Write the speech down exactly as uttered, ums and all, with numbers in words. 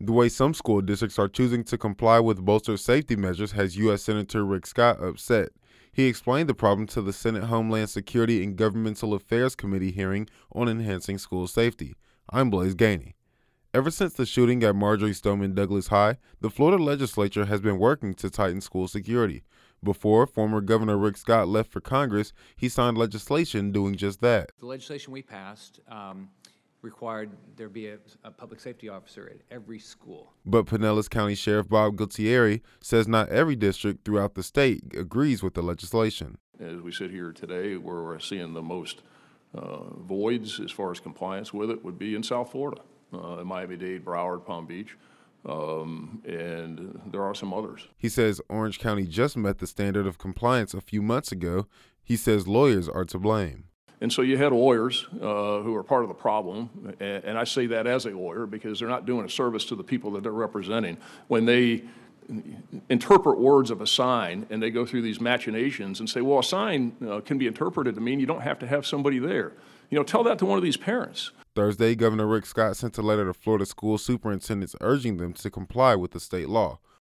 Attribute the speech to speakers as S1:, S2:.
S1: The way some school districts are choosing to comply with bolstered safety measures has U S Senator Rick Scott upset. He explained the problem to the Senate Homeland Security and Governmental Affairs Committee hearing on enhancing school safety. I'm Blaze Gainey. Ever since the shooting at Marjory Stoneman Douglas High, the Florida legislature has been working to tighten school security. Before former Governor Rick Scott left for Congress, he signed legislation doing just that.
S2: The legislation we passed um, required there be a, a public safety officer at every school.
S1: But Pinellas County Sheriff Bob Gutierrez says not every district throughout the state agrees with the legislation.
S3: As we sit here today, where we're seeing the most uh, voids as far as compliance with it would be in South Florida, uh, in Miami-Dade, Broward, Palm Beach. Um, and there are some others.
S1: He says Orange County just met the standard of compliance a few months ago. He says lawyers are to blame.
S3: And so you had lawyers uh, who are part of the problem, and, and I say that as a lawyer because they're not doing a service to the people that they're representing. When they interpret words of a sign and they go through these machinations and say, well, a sign uh, can be interpreted to mean you don't have to have somebody there. You know, tell that to one of these parents.
S1: Thursday, Governor Rick Scott sent a letter to Florida school superintendents urging them to comply with the state law.